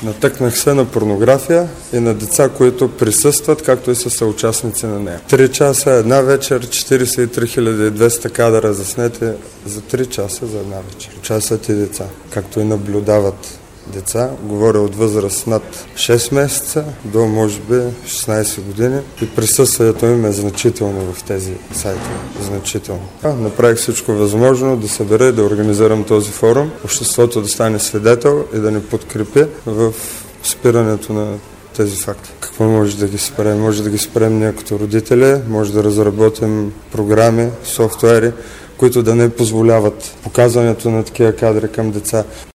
Натъкнах се на порнография и на деца, които присъстват, както и са съучастници на нея. 3 часа една вечер, 43 200 кадъра заснети за 3 часа за една вечер. Участват и деца, както и наблюдават деца. Говоря от възраст над 6 месеца до може би 16 години и присъствието им е значително в тези сайтове. Значително. Направих всичко възможно да събера и да организирам този форум, обществото да стане свидетел и да ни подкрепи в спирането на тези факти. Какво може да ги спрем? Може да ги спрем ние като родители, може да разработим програми, софтуери, които да не позволяват показването на такива кадри към деца.